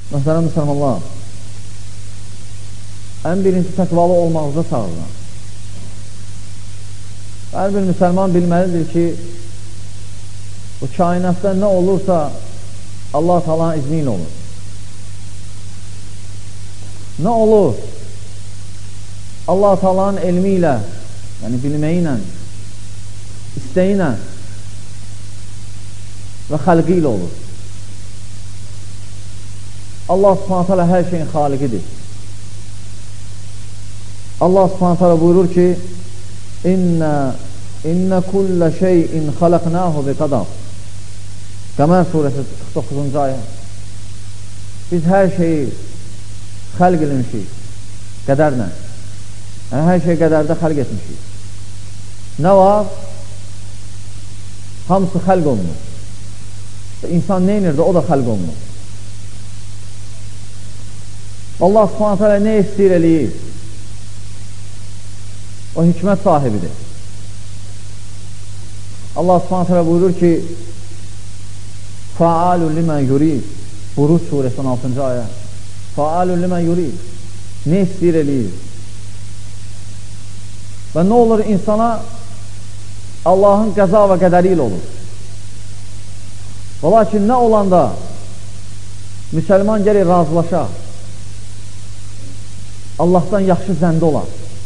Məsələn, müsəlmanlar, ən birinci təqvalı olmağınıza çağırır. Hər bir müsəlman bilməlidir ki, bu kainatda nə olursa Allah Taala'nın izni ilə olur. Nə olur? Allah Taala'nın elmi ilə, yəni bilməyi ilə, istəyi ilə və xəlqi ilə olur. Allah Subhanahu Taala hər şeyin xaliqidir. Allah Subhanahu Taala buyurur ki, İnne kulle şeyin xalaqnahu bi qadar. Qəmər surəsi 49-cu ayə. Biz hər şeyi xəlq etmişik qədərlə. Yəni hər şey qədərdə xəlq etmişik. Nə var? Hamısı xəlq olunur. İnsan nə edirdi? O da xəlq olunur. Allah Subhanahu Taala nə istəyir eləyir? O hikmət sahibidir. Allah Subhanahu Taala buyurur ki, Fa'alun limen yurid. Buruc surəsinin 6-cı ayə. Fa'alun limen yurid. Nə istəyir eləyir? Və nə olur insana? Allahın qəza və qədəri ilə olur. Və lakin nə olanda müsəlman gəlir razılaşa, Allahdan yaxşı zəndə olar.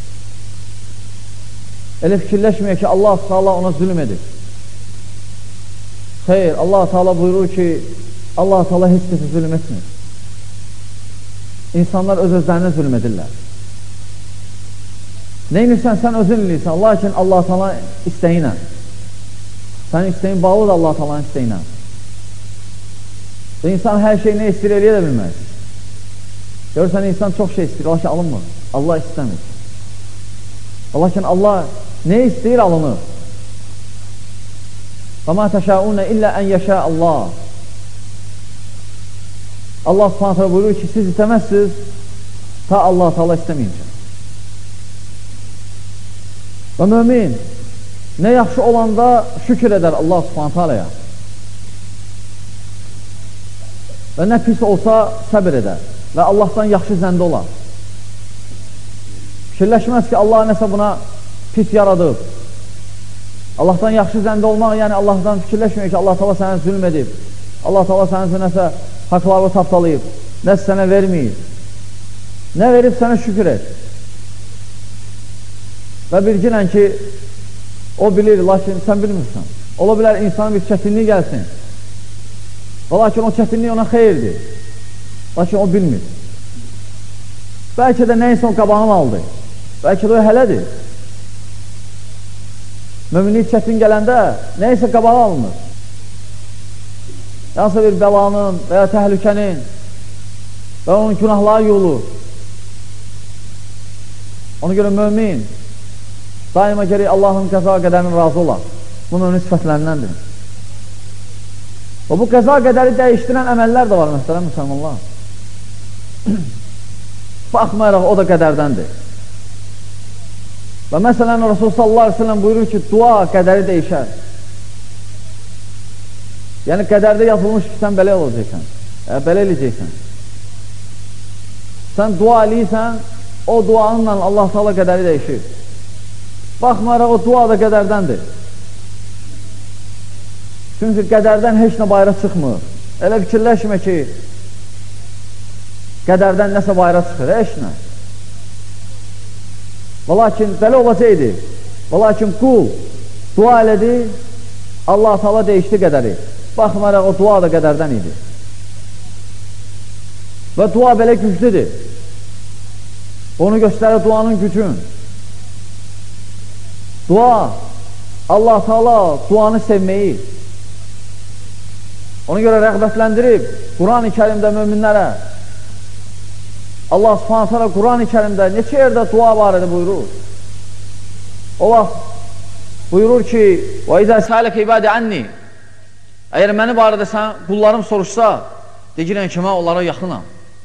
Elə fikirləşməyə ki, Allah Teala ona zülm edir. Xeyr, Allah Teala buyurur ki, Allah Teala heç kəsə zülm etmir. İnsanlar öz-özlərinə zülm edirlər. Neynirsən, sən özün eləyirsən, lakin Allah Teala istəyinə. Sənin istəyin bağlıdır Allah Teala'nın istəyinə. Və insan hər şey nə istəyir eləyə də bilməz. Görürsən, insan çox şey istəyir, lakin alınmır. Allah istəmir. Lakin Allah nə istəyir alınır. وَمَا تَشَاءُونَ إِلَّا أَنْ يَشَاءَ اللّٰهِ. Allah Subhanahu Taala buyurur ki, siz istəməzsiniz ta Allah Teala istəməyincə. Və mümin nə yaxşı olanda şükür edər Allah Subhanahu Taala'ya. Və nə pis olsa səbir edər və Allahdan yaxşı zəndə olar. Fikirləşməz ki, Allah nəsə buna pis yaradıb. Allahdan yaxşı zəndə olmaq, yəni Allahdan fikirləşməyir ki, Allah Teala sənə zülm edib. Allah Teala sənə nəsə haqları tapdalayıb, nəsə sənə verməyib. Nə verib sənə şükür et. Və bilginən ki, o bilir, lakin sən bilmirsən. Ola bilər insanın bir çətinliyi gəlsin. Və lakin o çətinliyi ona xeyirdir. Lakin o bilmir. Bəlkə də nəysə o qabağını aldı. Bəlkə də o hələdir. Müminlik çətin gələndə nəysə qabağı alınır. Yansısa bir bəlanın və ya təhlükənin və onun günahları yolu. Ona görə mümin daima gərək Allahın qəza qədərinin razı olar. Bu mümin sifətlərindəndir. Və bu qəza qədəri dəyişdirən əməllər də var, məsələn, müsəlmanlar. Baxmayaraq, o da qədərdəndir. Və məsələn, Rasul sallallahu aleyhi ve sellem buyurur ki, dua qədəri dəyişər. Yəni, qədərdə yazılmış ki, sən belə olacaqsən, belə eləyəcəksən. Sən dua eləyirsən, o duanınla Allah Teala qədəri dəyişir. Baxmayaraq, o dua da qədərdəndir. Çünki qədərdən heç nə bayra çıxmır. Elə fikirləşmə ki, qədərdən nəsə bayra çıxır, heç nə. Və lakin belə olacaqdır. Və lakin qul dua elədi, Allah Teala dəyişdi qədəri. Baxmayaraq, o dua da qədərdən idi. Və dua belə güclüdür. Onu göstərir duanın gücün. Dua, Allah Teala duanı sevməyi, ona görə rəğbətləndirib Quran-ı Kərimdə möminlərə. Allah Subhanahu Taala Quran-ı Kərimdə neçə yerdə dua barədə buyurur. O vaxt buyurur ki, وَإِذَا سَأَلَكَ عِبَادِ عَنِّي. Əgər məni barədə sən qullarım soruşsa, deyirəm ki, mən onlara yaxınam.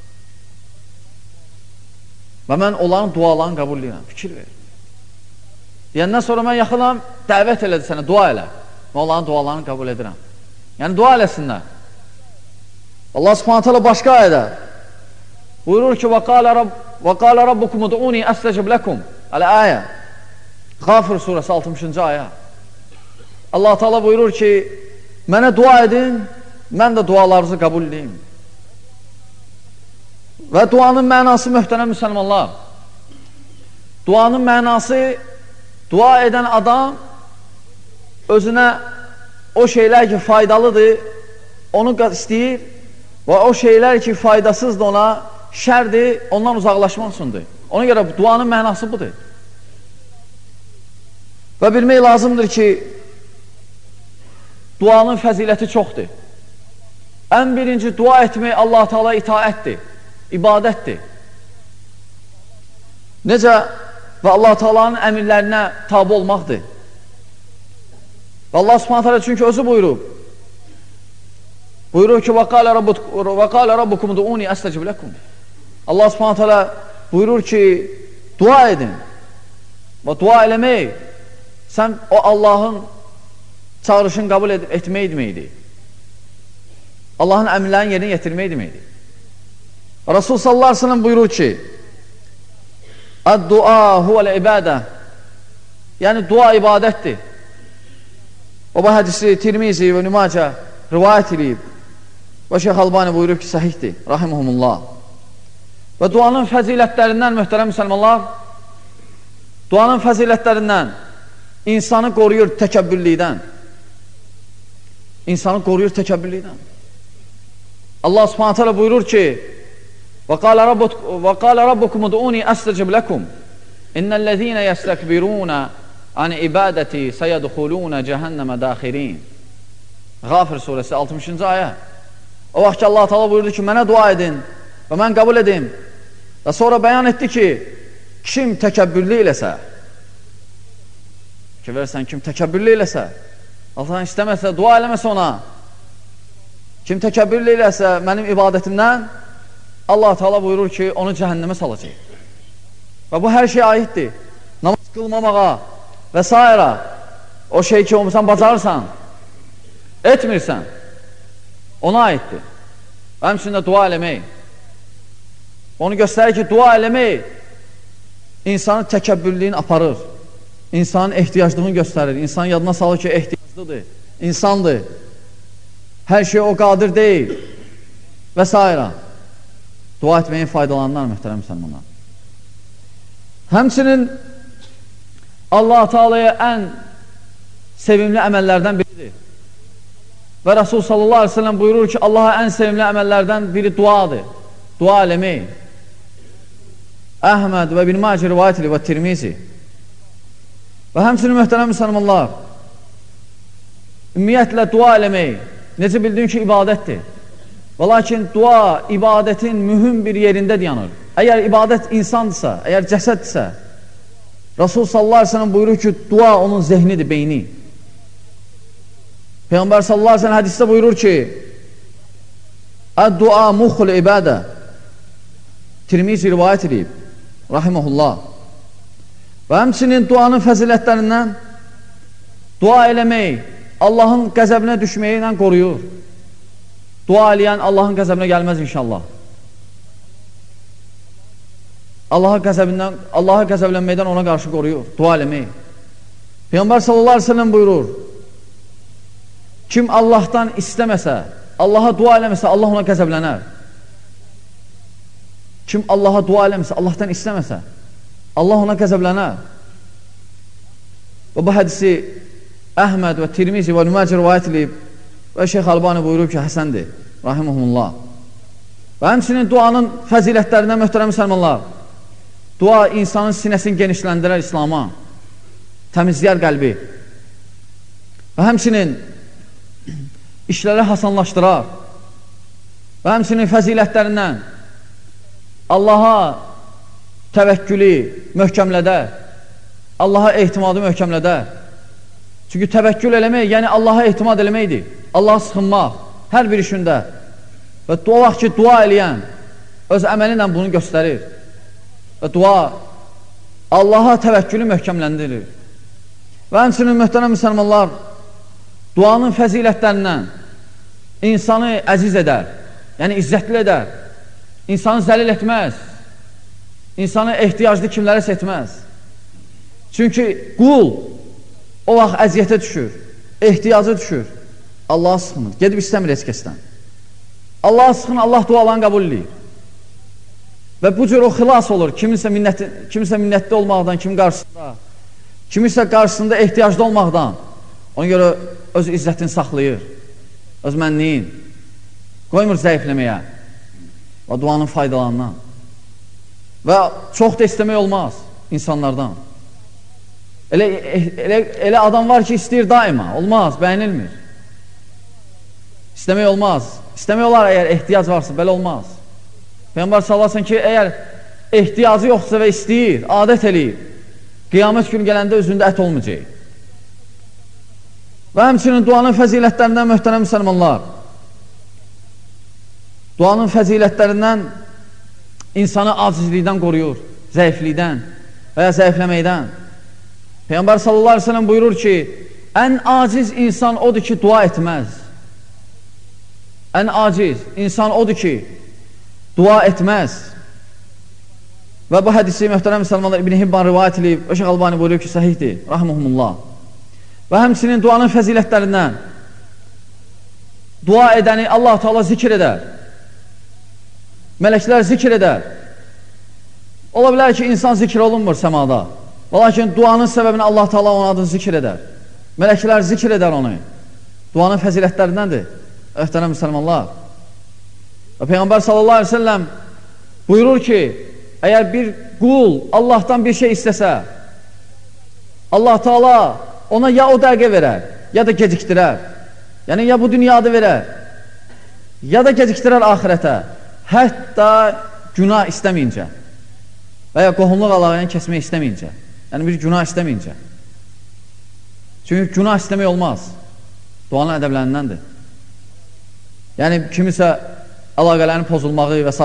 Və mən onların dualarını qəbul edirəm. Fikir ver. Deyəndən sonra mən yaxınam, dəvət elədi sənə, dua elə. Mən onların dualarını qəbul edirəm. Yəni, dua eləsinlər. Allah Subhanahu Taala başqa ayədə buyurur ki, və qalə rabbukum ud'uni əstəcib ləkum. Əl-əyə. Qafir surəsi 60-cı ayə. Allah Teala buyurur ki, mənə dua edin, mən də dualarınızı qəbul edeyim. Və duanın mənası möhtərəm müsəlmanlar. Duanın mənası, dua edən adam özünə o şeylər ki, faydalıdır, onu istəyir və o şeylər ki, faydasızdır ona, şərdir, ondan uzaqlaşmaq üçündür. Ona görə duanın mənası budur. Və bilmək lazımdır ki, duanın fəziləti çoxdur. Ən birinci dua etmək Allah Teala itaətdir, ibadətdir. Necə və Allah Teala'nın əmirlərinə tabi olmaqdır. Və Allah Subhanahu Teala çünki özü buyurub. Buyurur ki, və qalə rabbukum ud'uni əstəcib ləkum. Allah Subhanahu Teala buyurur ki, dua edin. Və dua eləmək, sən o Allahın çağırışını qəbul etmək deməkdir. Allahın əmrlərini yerinə yetirmək deməkdir. Rasul sallallahu aleyhi ve sellem buyurur ki, Əd-dua huvəl-ibadə, yəni dua ibadətdir. O bu hədisi Tirmizi və Nümacə rivayət edib və Şeyx Albani buyurub ki, səhihdir, rahiməhumullah. Və duanın fəzilətlərindən, möhtərəm müsəlmanlar, duanın fəzilətlərindən insanı qoruyur təkəbbürlükdən. İnsanı qoruyur təkəbbürlükdən. Allah Subhanahu Teala buyurur ki, وَقَالَ رَبُّكُمُ دُعُونِي أَسْتَجِبْ لَكُمْ إِنَّ الَّذِينَ يَسْتَكْبِرُونَ عَنْ إِبَادَتِي سَيَدْخُلُونَ جَهَنَّمَ دَاخِرِينَ. Qafir surəsi 60-cı ayə. O vaxt ki, Allah Teala buyurdu ki, mənə dua edin və mən qəbul edim. Və sonra bəyan etdi ki, kim təkəbbürlü eləsə, ki, versən, kim təkəbbürlü eləsə, Allah'ın istəməsə, dua eləməsə ona, kim təkəbbürlü eləsə mənim ibadətimdən, Allah Teala buyurur ki, onu cəhənnəmə salacaq. Və bu hər şey aiddir. Namaz qılmamağa və s. O şey ki, sən bacarırsan, etmirsən, ona aiddir. Və həmçində dua eləmək. Onu göstərir ki, dua eləmək insanın təkəbbürlüyünü aparır. İnsanın ehtiyaclığını göstərir. İnsan yadına salır ki, ehtiyaclıdır, insandır. Hər şey o qadir deyil və s. Dua etməyin faydalarından möhtərəm müsəlmanlar. Həmçinin Allah Teala'ya ən sevimli əməllərdən biridir. Və Rasul sallallahu aleyhi ve sellem buyurur ki, Allah'a ən sevimli əməllərdən biri duadır. Dua eləmək. Əhməd və Ibn Macə rivayət edib və Tirmizi. Və həmçinin möhtərəm müsəlmanlar, ümumiyyətlə dua eləmək, necə bildiyim ki, ibadətdir. Və lakin dua ibadətin mühüm bir yerində dayanır. Əgər ibadət insandırsa, əgər cəsəddirsə, Rasul sallallahu aleyhi ve sellem buyurur ki, dua onun zehnidir, beyni. Peyğəmbər sallallahu aleyhi ve sellem hədisdə buyurur ki, Əd-dua muxul ibadə. Tirmizi rivayət edib, rahiməhullah. Və həmçinin duanın fəzilətlərindən dua eləmək, Allahın qəzəbinə düşməyilə qoruyur. Dua eləyən Allahın qəzəbinə gəlməz inşallah. Allah'a qəzəblənməkdən ona qarşı qoruyur. Dua eləmək. Peyğəmbər sallallahu aleyhi ve sellem buyurur, kim Allahdan istəməsə, Allaha dua eləməsə, Allah ona qəzəblənər. Kim Allaha dua eləməsə, Allahdan istəməsə, Allah ona qəzəblənər. Və bu hədisi Əhməd və Tirmizi və Nüməcə rivayət edib və Şeyx Albani buyurub ki, həsəndir, rahiməhumullah. Və həmçinin duanın fəzilətlərindən möhtərəm müsəlmanlar, dua insanın sinəsini genişləndirər İslama, təmizləyər qəlbi və həmçinin işləri hasanlaşdırar və həmçinin fəzilətlərindən Allaha təvəkkülü möhkəmlədər, Allaha ehtimadı möhkəmlədər. Çünki təvəkkül eləmək, yəni Allaha ehtimad eləməkdir, Allaha sıxınmaq hər bir işində və o vaxt ki, dua eləyən öz əməli ilə bunu göstərir və dua Allaha təvəkkülü möhkəmləndirir. Və həmçinin möhtərəm müsəlmanlar, duanın fəzilətlərindən insanı əziz edər, yəni izzətli edər insanı zəlil etməz, insanı ehtiyaclı kimlərə seçməz. Çünki qul o vaxt əziyyətə düşür, ehtiyacı düşür, Allah'a sıxınır, gedib istəmir heç kəsdən. Allah'a sıxınır, Allah dualarını qəbul edir. Və bu cür o xilas olur, kimisə minnətli olmaqdan, kimisə qarşısında ehtiyaclı olmaqdan. Ona görə öz izzətini saxlayır, öz mənliyin, qoymur zəifləməyə və duanın faydalarından. Və çox da istəmək olmaz insanlardan. Elə adam var ki, istəyir daima, olmaz, bəyənilmir. İstəmək olmaz. İstəmək olar əgər ehtiyac varsa, belə olmaz. Peyğəmbər sallallahu ki, əgər ehtiyacı yoxsa və istəyir, adət eləyir, qiyamət günü gələndə üzündə ət olmayacaq. Və həmçinin duanın fəzilətlərindən möhtərəm müsəlmanlar, duanın fəzilətlərindən insanı acizlikdən qoruyur, zəiflikdən və ya zəifləməkdən. Peyğəmbər sallallahu aleyhi ve sellem buyurur ki, ən aciz insan odur ki, dua etməz. Ən aciz insan odur ki, dua etməz. Və bu hədisi möhtərəm müsəlmanlar İbn Hibban rivayət edib, Şeyx Albani buyuruyor ki, səhihdir, rahmuhumullah. Və həmçinin duanın fəzilətlərindən dua edəni Allah Teala zikr edər. Mələklər zikr edər. Ola bilər ki, insan zikr olunmur səmada. Lakin duanın səbəbini Allah Teala onun adını zikr edər. Mələklər zikr edər onu. Duanın fəzilətlərindəndir, möhtərəm müsəlmanlar. Və Peyğəmbər sallallahu aleyhi ve sellem buyurur ki, əgər bir qul Allahdan bir şey istəsə, Allah Teala ona ya o dəqiqə verər, ya da gecikdirər. Yəni, ya bu dünyada verər, ya da gecikdirər ahirətə. Hətta günah istəməyincə və ya qohumluq əlaqəni kəsmək istəməyincə. Yəni, bir günah istəməyincə. Çünki günah istəmək olmaz. Duanın ədəblərindəndir. Yəni, kimisə əlaqələrin pozulmağı və s.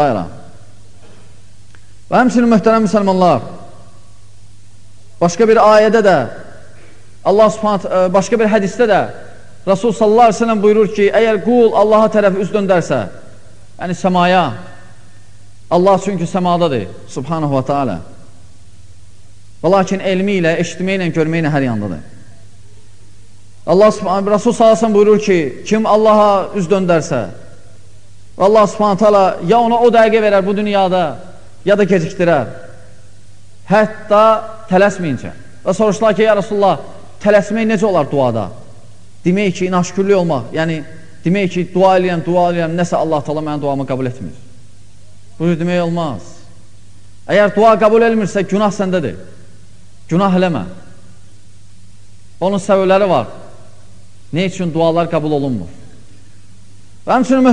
Və həmçinin möhtərəm müsəlmanlar, başqa bir ayədə də Allah subhanət, başqa bir hədisdə də Rasul sallallahu aleyhi ve sellem buyurur ki, əgər qul Allaha tərəf üz döndərsə, yəni səmaya, Allah çünki səmadadır, subhanahu wa ta'ala. Və lakin elmi ilə, eşitməklə, görməklə hər yandadır. Rasul sallallahu aleyhi ve sellem buyurur ki, kim Allaha üz döndərsə, Allah subhanahu wa ta'ala ya ona o dəqiqə verər bu dünyada, ya da gecikdirər. Hətta tələsməyincə. Və soruşdular ki, ya Rasulullah, tələsmək necə olar duada? Demək ki, inaşkürlük olmaq, yəni demək ki, dua eləyəm, nəsə Allah Teala mənim duamı qəbul etmir. Bunu demək olmaz. Əgər dua qəbul edilmirsə, günah səndədir. Günah eləmə. Onun səbəbləri var. Ne üçün dualar qəbul olunmur? Və həmçinin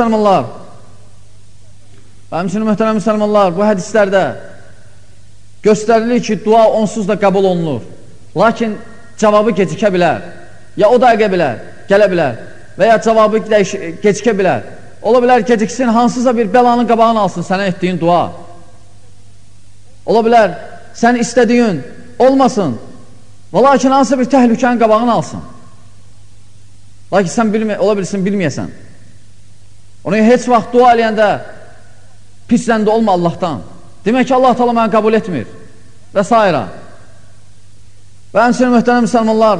möhtərəm müsəlmanlar, bu hədislərdə göstərilir ki, dua onsuz da qəbul olunur. Lakin cavabı gecikə bilər. Ya o dəqiqə bilər, gələ bilər və ya cavabı gecikə bilər. Ola bilər geciksin, hansısa bir bəlanın qabağını alsın sənə etdiyin dua. Ola bilər sən istədiyin olmasın və lakin hansısa bir təhlükənin qabağını alsın. Lakin sən ola bilsin, bilməyəsən. Onu heç vaxt dua eləyəndə pisləndə olma Allahdan. Demək ki, Allah Teala məni qəbul etmir və s. Və həmçinin möhtərəm müsəlmanlar,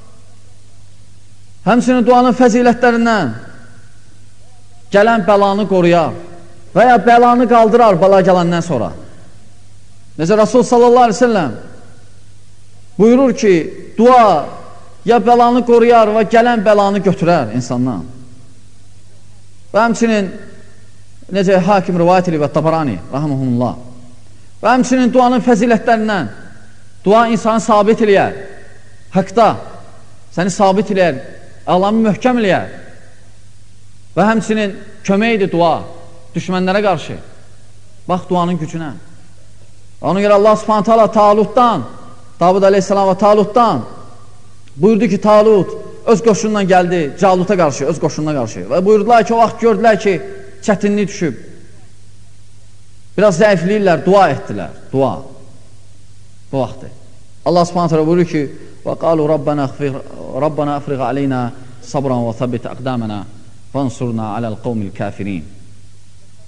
həmçinin duanın fəzilətlərindən gələn bəlanı qoruyar və ya bəlanı qaldırar bəla gələndən sonra. Necə Rasul sallallahu aleyhi ve sellem buyurur ki, dua ya bəlanı qoruyar və gələn bəlanı götürər insandan. Və həmçinin necə Hakim rivayət edib və Tabarani rahimehullah. Və həmçinin duanın fəzilətlərindən dua insanı sabit eləyər, haqda səni sabit eləyər, Allah'ı möhkəm eləyər. Və həmçinin köməkdir dua düşmənlərə qarşı. Bax duanın gücünə. Ona görə Allah subhanahu ta'ala Talutdan, Davud aleyhisselam və Talutdan buyurdu ki, Talut öz qoşunundan gəldi Caluta qarşı, öz qoşununa qarşı. Və buyurdular ki, o vaxt gördülər ki, çətinlik düşüb. Biraz zəifliyirlər, dua etdilər. Dua. Bu vaxtdır. Allah subhanahu ta'ala buyurur ki, وَقَالُوا رَبَّنَا أَفْرِغَ عَلَيْنَا صَبْرًا وَثَبِّتْ أَقْدَامَنَا فَانْصُرْنَا عَلَى الْقَوْمِ الْكَافِرِينَ.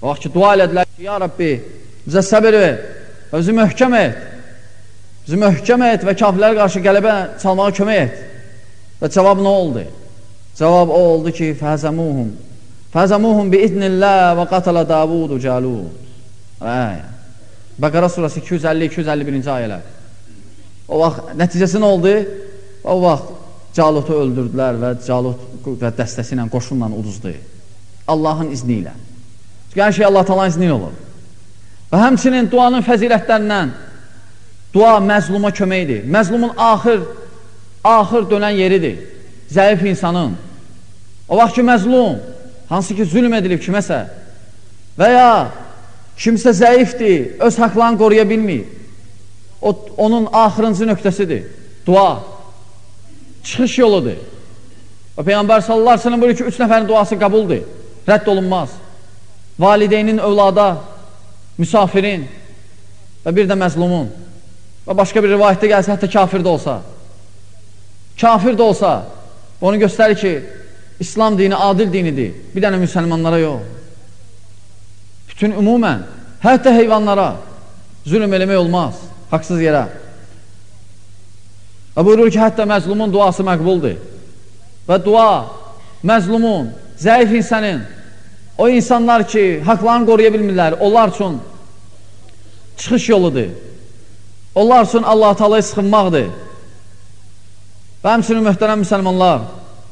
O vaxt ki, dua elədilər ki, ya Rabbi, bizə səbir ver və bizi möhkəm et. Bizi möhkəm et və kafirlərə qarşı qələbə çalmağa kömək et. Və cavab nə oldu? Cavab o oldu ki, fəzəmuhum bi idnillah və qatala Davudu Calud. Bəqara surası 250-251-ci ayələr. O vaxt nəticəsi nə oldu? O vaxt Calutu öldürdülər və Calut dəstəsi ilə, qoşunla uduzdu. Allahın izni ilə. Çünki hər şey Allah Taala'nın izni olur. Və həmçinin duanın fəzilətlərindən dua məzluma köməkdir. Məzlumun axır dönən yeridir. Zəif insanın. O vaxt ki, məzlum, hansı ki, zülm edilib kiməsə və ya kimsə zəifdir, öz haqlarını qoruya bilmir. Onun axırıncı nöqtəsidir. Dua. Çıxış yoludur. Və Peyğəmbər sallallahu əleyhi və səlləm buyurur ki, 3 nəfərin duası qəbuldur. Rədd olunmaz. Valideynin övlada, müsafirin və bir də məzlumun. Və başqa bir rivayətdə gəlsə, hətta kafir də olsa. Kafir də olsa, onu göstərir ki, İslam dini adil dinidir. Bir dənə müsəlmanlara yox. Bütün ümumən, hətta heyvanlara zülm eləmək olmaz, haqsız yerə. Və buyurur ki, hətta məzlumun duası məqbuldur. Və dua məzlumun, zəif insanın, o insanlar ki, haqlarını qoruya bilmirlər, onlar üçün çıxış yoludur. Onlar üçün Allah-u Teala'ya sıxınmaqdır. Və həmçinin möhtərəm müsəlmanlar,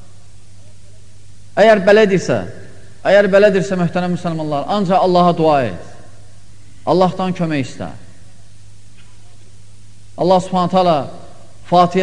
əgər belədirsə möhtərəm müsəlmanlar, ancaq Allaha dua et. Allahdan kömək istə. Allah Subhanahu Taala Fatihə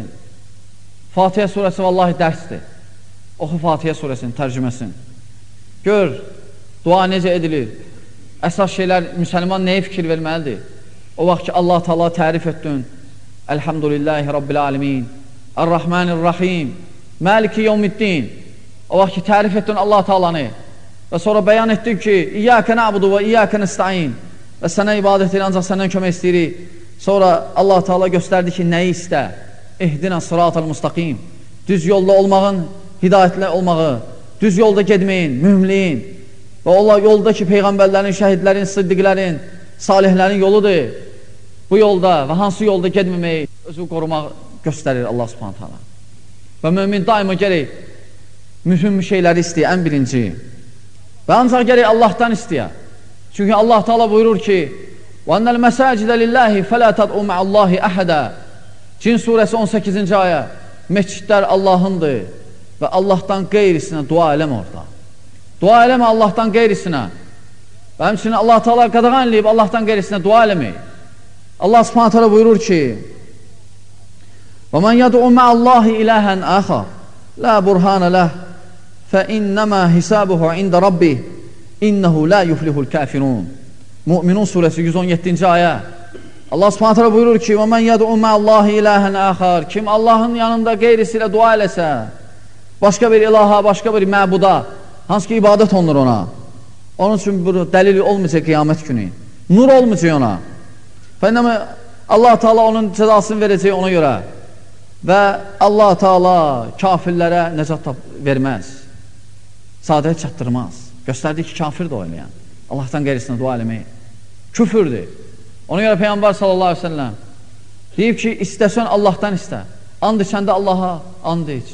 surəsi vallahi dərsdir. Oxu Fatihə surəsinin tərcüməsin. Gör, dua necə edilir. Əsas şeylər, müsəlman nəyə fikir verməlidir? O vaxt ki, Allah Taala tərif etdin. Elhamdülillahi Rabbil alemin. Ar-Rahmanir-Rahim. Maliki yevmiddin. O vaxt ki, tərif etdin Allah Taalanı. Və sonra bəyan etdik ki, İyyəkə na'budu və İyyəkə nesta'in. Və sənə ibadət edir, ancaq səndən kömək istəyirik. Sonra Allah Taala göstərdi ki, nəyi istə? İhdina sıratal mustaqim. Düz yolda olmağın, hidayətlə olmağı, düz yolda gedməyin, mühümləyin. Və Allah yolda ki, peyğəmbərlərin, şəhidlərin, siddiqlərin, salihlərin yoludur. Bu yolda və hansı yolda gedməməyi, özü qorumaq göstərir Allah Subhanahu Taala. Və mömin daima gərək mühüm şeyləri istəyə, ən birinci. Və ancaq gərək Allahdan istəyə. Çünki Allah Taala buyurur ki, وَاَنَّ الْمَسَاجِدَ لِلَّهِ فَلَا تَدْعُوا مَعَ اللّٰهِ أَحَدًا. Cin surəsi 18-ci ayə. Məscidlər Allahındır və Allahdan qeyrisinə dua eləmə orada. Dua eləmə Allahdan qeyrisinə. Və həmçinin Allah Taala qadağan eləyib Allahdan qeyrisinə dua eləmək. Allah Subhanahu Taala buyurur ki: وَمَنْ يَدْعُوا مَعَ اللّٰهِ إِلَٰهًا آخَرَ لَا بُرْهَانَ لَهُ فَإِنَّمَا حِسَابُهُ عِنْدَ رَبِّهِ إِنَّهُ لَا يُفْلِحُ الْكَافِرُونَ. Müminun surəsi 117-ci ayə. Allah Subhanahu Taala buyurur ki: "Və men yed'u ma'allahi ilahen axar." Kim Allahın yanında qeyrisi ilə dua eləsə, başqa bir ilaha, başqa bir məbuda, hansı ki ibadət olunur ona. Onun üçün bu dəlil olmayacaq qiyamət günü. Nur olmayacaq ona. Fənnəmə Allah Taala onun cəzasını verəcək ona görə. Və Allah Taala kafirlərə nəcat verməz. Sadəyə çatdırmaz. Göstərdi ki, kafirdir o eləyən. Allahdan qeyrisinə dua eləmək küfürdür. Ona görə Peyğəmbər sallallahu aleyhi ve sellem deyib ki, istəsən Allahdan istə. And içəndə Allaha and iç.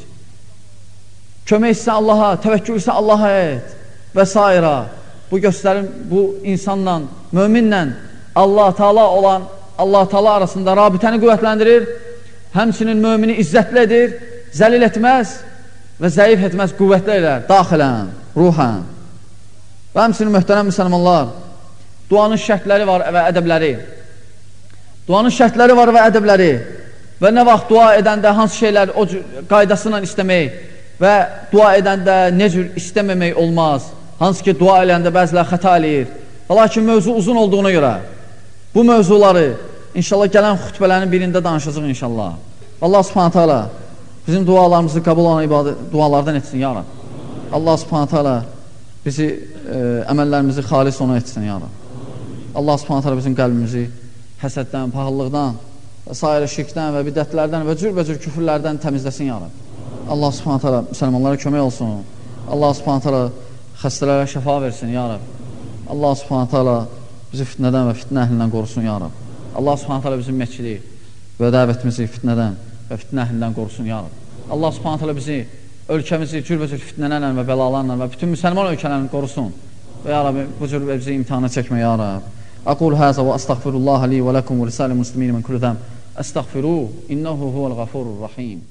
Kömək istəsən Allaha, təvəkkül istəsən Allaha et və s. Bu göstərir, bu insanla, möminlə Allah Taala olan Allah Taala arasında rabitəni qüvvətləndirir. Həmçinin mömini izzətli edir, zəlil etməz və zəif etməz, qüvvətli edər, daxilən, ruhən. Və həmçinin möhtərəm müsəlmanlar, duanın şərtləri var və ədəbləri. Duanın şərtləri var və ədəbləri. Və nə vaxt dua edəndə hansı şeylər o qaydasıyla istəmək və dua edəndə nə cür istəməmək olmaz. Hansı ki, dua edəndə bəzilər xəta eləyir. Lakin mövzu uzun olduğuna görə bu mövzuları inşallah gələn xütbələrin birində danışacaq inşallah. Allah Subhanahu Taala bizim dualarımızı qəbul olan dualardan etsin ya Rab. Allah Subhanahu Taala bizi əməllərimizi xalis ona etsin ya Rab. Allah Subhanahu Taala bizim qəlbimizi həsəddən, pahalılıqdan və sairə şirkdən və bidətlərdən və cürbəcür küfürlərdən təmizləsin ya Rab. Allah Subhanahu Taala müsəlmanlara kömək olsun. Allah Subhanahu Taala xəstələrə şəfa versin ya Rab. Allah subhanətə alə bizi fitnədən və fitnə əhlindən qorusun, ya Rab. Allah subhanətə alə bizim məscidi və dəvətimizi fitnədən və fitnə əhlindən qorusun, ya Rab. Allah subhanətə alə bizi, ölkəmizi cürbəcür fitnələrlə və bəlalarla və bütün müsəlman ölkələrini qorusun. Və ya Rabbi, bu cür bizi imtihana çəkmə, ya Rab. Aqul həzə və əstəğfirullah li və ləkum və lisəli muslimin mən kullu zəm. Əstəğfiru, innəhu huvəl-ğafurur-rahim.